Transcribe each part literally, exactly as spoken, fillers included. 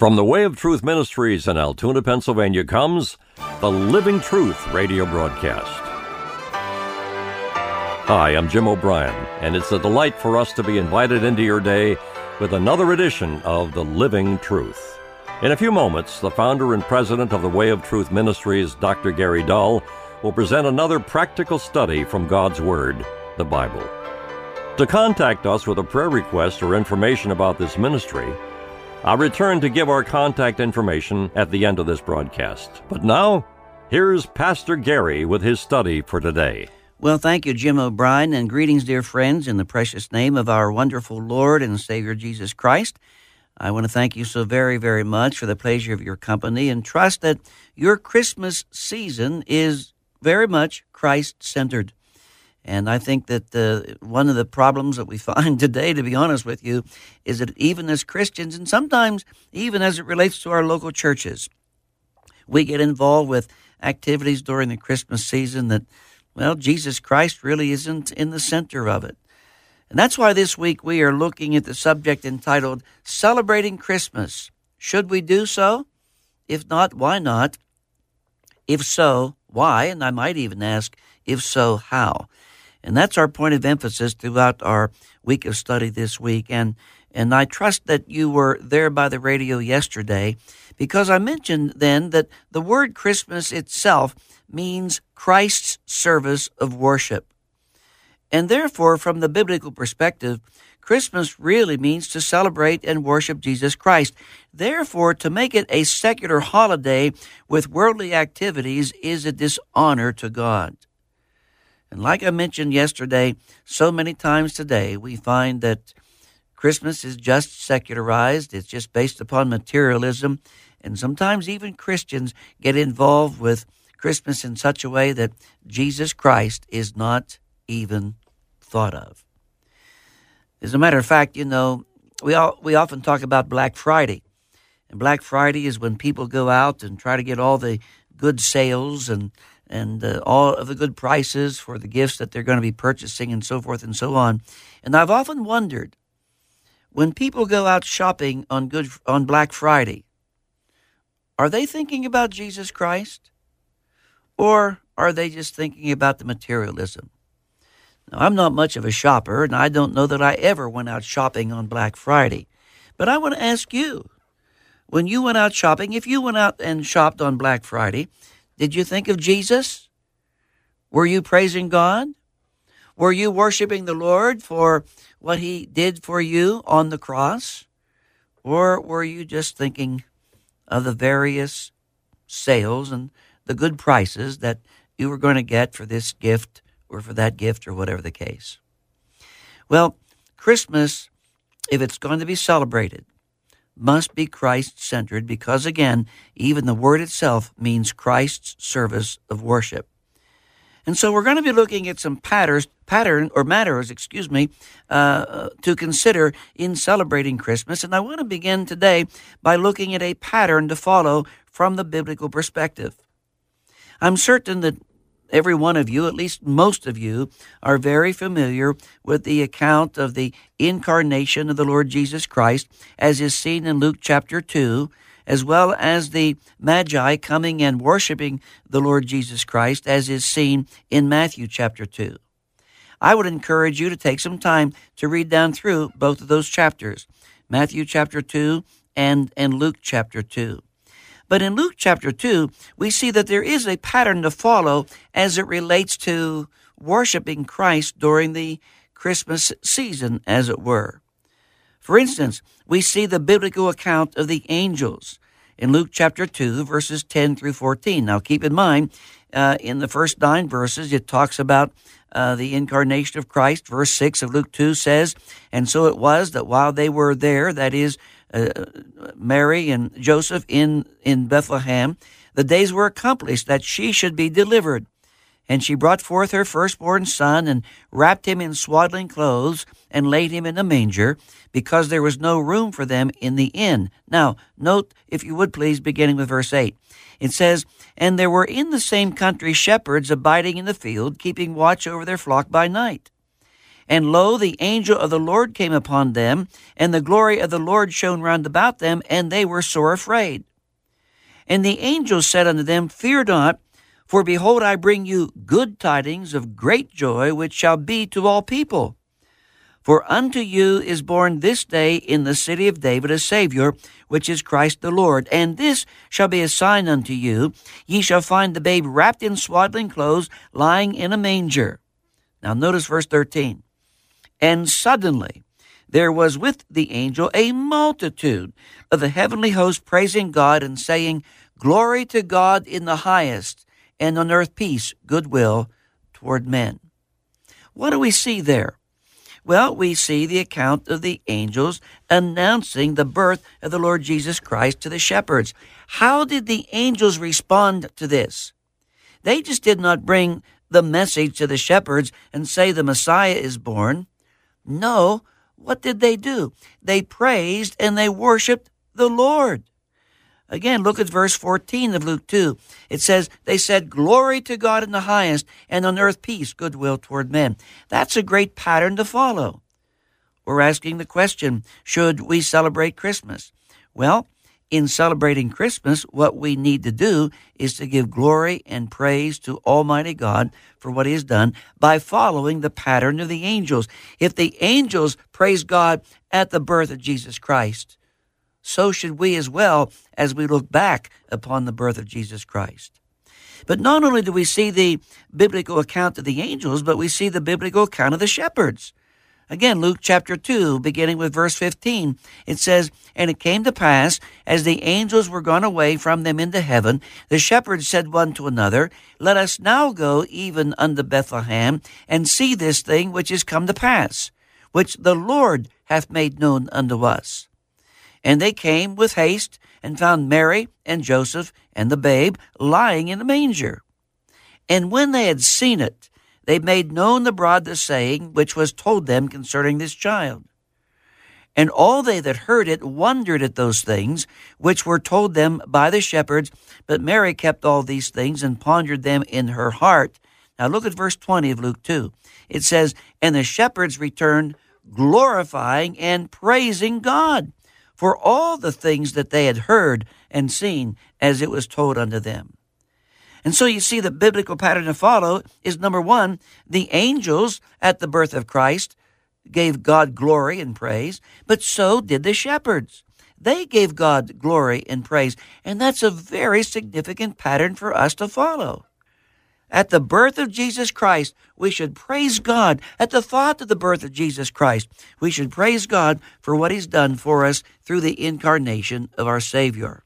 From the Way of Truth Ministries in Altoona, Pennsylvania comes the Living Truth radio broadcast. Hi, I'm Jim O'Brien, and it's a delight for us to be invited into your day with another edition of the Living Truth. In a few moments, the founder and president of the Way of Truth Ministries, Doctor Gary Dull, will present another practical study from God's Word, the Bible. To contact us with a prayer request or information about this ministry, I'll return to give our contact information at the end of this broadcast. But now, here's Pastor Gary with his study for today. Well, thank you, Jim O'Brien, and greetings, dear friends, in the precious name of our wonderful Lord and Savior Jesus Christ. I want to thank you so very, very much for the pleasure of your company and trust that your Christmas season is very much Christ-centered. And I think that uh, one of the problems that we find today, to be honest with you, is that even as Christians, and sometimes even as it relates to our local churches, we get involved with activities during the Christmas season that, well, Jesus Christ really isn't in the center of it. And that's why this week we are looking at the subject entitled, Celebrating Christmas. Should we do so? If not, why not? If so, why? And I might even ask, if so, how? And that's our point of emphasis throughout our week of study this week. And and I trust that you were there by the radio yesterday, because I mentioned then that the word Christmas itself means Christ's service of worship. And therefore, from the biblical perspective, Christmas really means to celebrate and worship Jesus Christ. Therefore, to make it a secular holiday with worldly activities is a dishonor to God. And like I mentioned yesterday, so many times today, we find that Christmas is just secularized. It's just based upon materialism. And sometimes even Christians get involved with Christmas in such a way that Jesus Christ is not even thought of. As a matter of fact, you know, we all, we often talk about Black Friday. And Black Friday is when people go out and try to get all the good sales and and uh, all of the good prices for the gifts that they're going to be purchasing and so forth and so on. And I've often wondered, when people go out shopping on good on Black Friday, are they thinking about Jesus Christ? Or are they just thinking about the materialism? Now, I'm not much of a shopper, and I don't know that I ever went out shopping on Black Friday. But I want to ask you, when you went out shopping, if you went out and shopped on Black Friday, did you think of Jesus? Were you praising God? Were you worshiping the Lord for what he did for you on the cross? Or were you just thinking of the various sales and the good prices that you were going to get for this gift or for that gift or whatever the case? Well, Christmas, if it's going to be celebrated, must be Christ-centered because, again, even the word itself means Christ's service of worship. And so we're going to be looking at some patterns, pattern or matters, excuse me, uh, to consider in celebrating Christmas. And I want to begin today by looking at a pattern to follow from the biblical perspective. I'm certain that every one of you, at least most of you, are very familiar with the account of the incarnation of the Lord Jesus Christ, as is seen in Luke chapter two, as well as the Magi coming and worshiping the Lord Jesus Christ, as is seen in Matthew chapter two. I would encourage you to take some time to read down through both of those chapters, Matthew chapter two and, and Luke chapter two. But in Luke chapter two, we see that there is a pattern to follow as it relates to worshiping Christ during the Christmas season, as it were. For instance, we see the biblical account of the angels in Luke chapter two, verses ten through fourteen. Now, keep in mind, uh, in the first nine verses, it talks about uh, the incarnation of Christ. Verse six of Luke two says, "And so it was that while they were there," that is, Uh, Mary and Joseph in, in Bethlehem, "the days were accomplished that she should be delivered. And she brought forth her firstborn son and wrapped him in swaddling clothes and laid him in a manger, because there was no room for them in the inn." Now, note, if you would please, beginning with verse eight. It says, "And there were in the same country shepherds abiding in the field, keeping watch over their flock by night. And lo, the angel of the Lord came upon them, and the glory of the Lord shone round about them, and they were sore afraid. And the angel said unto them, Fear not, for behold, I bring you good tidings of great joy, which shall be to all people. For unto you is born this day in the city of David a Savior, which is Christ the Lord. And this shall be a sign unto you. Ye shall find the babe wrapped in swaddling clothes, lying in a manger. Now notice verse thirteen. And suddenly there was with the angel a multitude of the heavenly host praising God and saying, Glory to God in the highest, and on earth peace, goodwill toward men. What do we see there? Well, we see the account of the angels announcing the birth of the Lord Jesus Christ to the shepherds. How did the angels respond to this? They just did not bring the message to the shepherds and say the Messiah is born. No, what did they do? They praised and they worshiped the Lord. Again, look at verse fourteen of Luke two. It says, they said, Glory to God in the highest, and on earth peace, goodwill toward men. That's a great pattern to follow. We're asking the question, should we celebrate Christmas? Well, in celebrating Christmas, what we need to do is to give glory and praise to Almighty God for what He has done by following the pattern of the angels. If the angels praise God at the birth of Jesus Christ, so should we as well as we look back upon the birth of Jesus Christ. But not only do we see the biblical account of the angels, but we see the biblical account of the shepherds. Again, Luke chapter two, beginning with verse fifteen, it says, And it came to pass, as the angels were gone away from them into heaven, the shepherds said one to another, Let us now go even unto Bethlehem, and see this thing which is come to pass, which the Lord hath made known unto us. And they came with haste, and found Mary and Joseph and the babe lying in the manger. And when they had seen it, they made known abroad the saying which was told them concerning this child. And all they that heard it wondered at those things which were told them by the shepherds. But Mary kept all these things and pondered them in her heart. Now look at verse twenty of Luke two. It says, And the shepherds returned, glorifying and praising God for all the things that they had heard and seen as it was told unto them. And so you see the biblical pattern to follow is, number one, the angels at the birth of Christ gave God glory and praise, but so did the shepherds. They gave God glory and praise, and that's a very significant pattern for us to follow. At the birth of Jesus Christ, we should praise God. At the thought of the birth of Jesus Christ, we should praise God for what He's done for us through the incarnation of our Savior.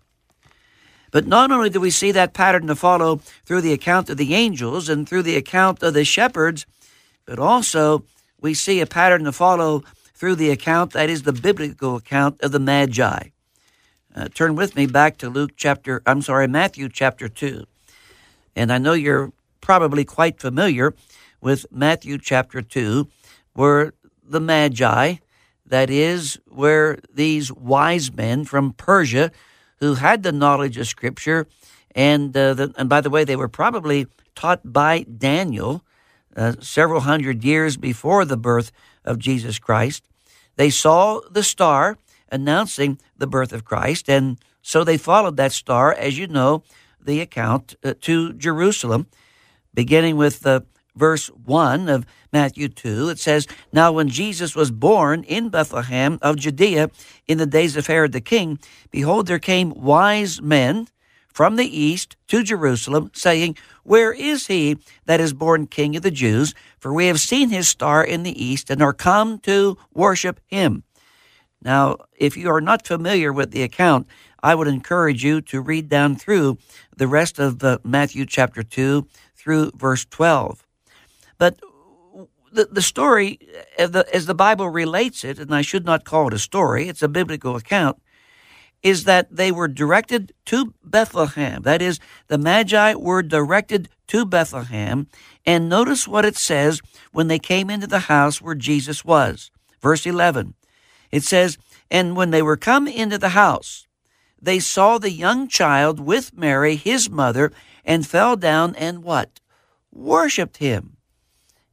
But not only do we see that pattern to follow through the account of the angels and through the account of the shepherds, but also we see a pattern to follow through the account that is the biblical account of the Magi. Uh, turn with me back to Luke chapter, I'm sorry, Matthew chapter two. And I know you're probably quite familiar with Matthew chapter two, where the Magi, that is, where these wise men from Persia who had the knowledge of Scripture, and uh, the, and by the way, they were probably taught by Daniel uh, several hundred years before the birth of Jesus Christ. They saw the star announcing the birth of Christ, and so they followed that star, as you know, the account uh, to Jerusalem. Beginning with uh, verse one of Matthew two, it says, Now when Jesus was born in Bethlehem of Judea in the days of Herod the king, behold, there came wise men from the east to Jerusalem, saying, Where is he that is born King of the Jews? For we have seen his star in the east, and are come to worship him. Now, if you are not familiar with the account, I would encourage you to read down through the rest of uh, Matthew chapter two, through verse twelve. But the, the story, as the, as the Bible relates it, and I should not call it a story, it's a biblical account, is that they were directed to Bethlehem. That is, the Magi were directed to Bethlehem, and notice what it says when they came into the house where Jesus was. Verse eleven, it says, And when they were come into the house, they saw the young child with Mary, his mother, and fell down and what? Worshipped him.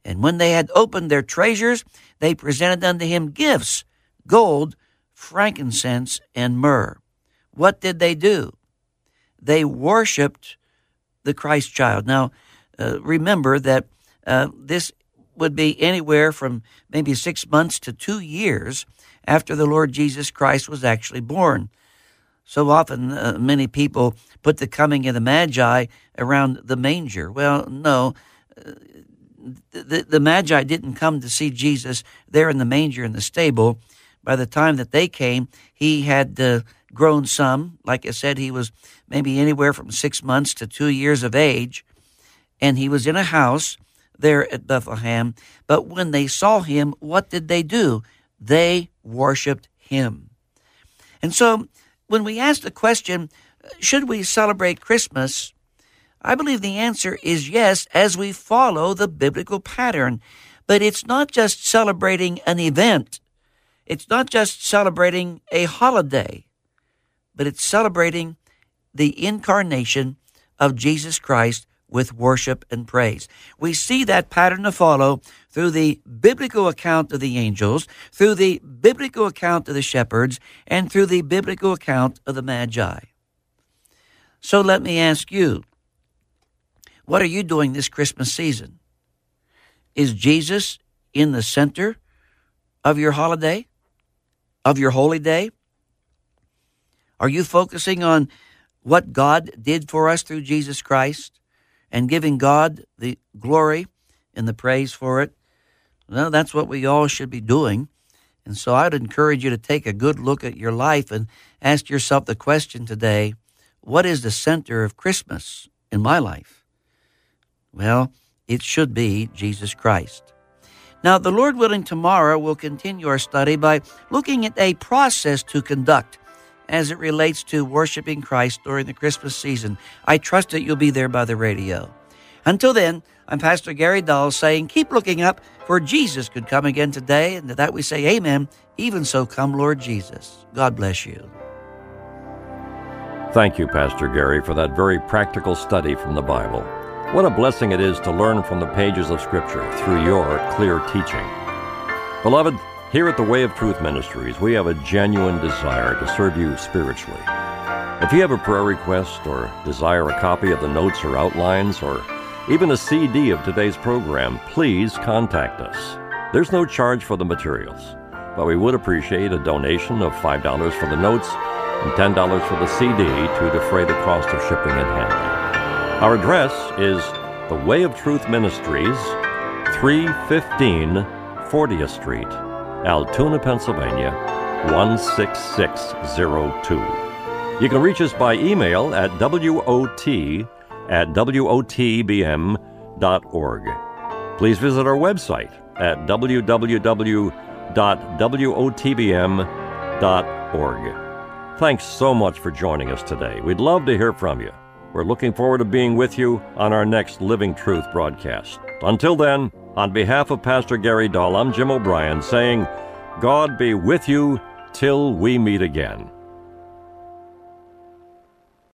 And when they had opened their treasures, they presented unto him gifts, gold, frankincense, and myrrh. What did they do? They worshiped the Christ child. Now, uh, remember that uh, this would be anywhere from maybe six months to two years after the Lord Jesus Christ was actually born. So often, uh, many people put the coming of the Magi around the manger. Well, no, uh, the, the Magi didn't come to see Jesus there in the manger in the stable. By the time that they came, he had uh, grown some. Like I said, he was maybe anywhere from six months to two years of age, and he was in a house there at Bethlehem. But when they saw him, what did they do? They worshiped him. And so when we ask the question, should we celebrate Christmas? I believe the answer is yes, as we follow the biblical pattern. But it's not just celebrating an event. It's not just celebrating a holiday, but it's celebrating the incarnation of Jesus Christ with worship and praise. We see that pattern to follow through the biblical account of the angels, through the biblical account of the shepherds, and through the biblical account of the Magi. So let me ask you, what are you doing this Christmas season? Is Jesus in the center of your holiday, of your holy day? Are you focusing on what God did for us through Jesus Christ and giving God the glory and the praise for it? Well, that's what we all should be doing. And so I'd encourage you to take a good look at your life and ask yourself the question today, what is the center of Christmas in my life? Well, it should be Jesus Christ. Now, the Lord willing, tomorrow we'll continue our study by looking at a process to conduct as it relates to worshiping Christ during the Christmas season. I trust that you'll be there by the radio. Until then, I'm Pastor Gary Dahl saying, keep looking up, for Jesus could come again today. And to that we say, amen. Even so, come, Lord Jesus. God bless you. Thank you, Pastor Gary, for that very practical study from the Bible. What a blessing it is to learn from the pages of Scripture through your clear teaching. Beloved, here at the Way of Truth Ministries, we have a genuine desire to serve you spiritually. If you have a prayer request or desire a copy of the notes or outlines or even a C D of today's program, please contact us. There's no charge for the materials, but we would appreciate a donation of five dollars for the notes and ten dollars for the C D to defray the cost of shipping and handling. Our address is the Way of Truth Ministries, three fifteen fortieth Street, Altoona, Pennsylvania, one six six zero two. You can reach us by email at wot at wotbm dot org. Please visit our website at w w w dot wotbm dot org. Thanks so much for joining us today. We'd love to hear from you. We're looking forward to being with you on our next Living Truth broadcast. Until then, on behalf of Pastor Gary Dahl, I'm Jim O'Brien saying, God be with you till we meet again.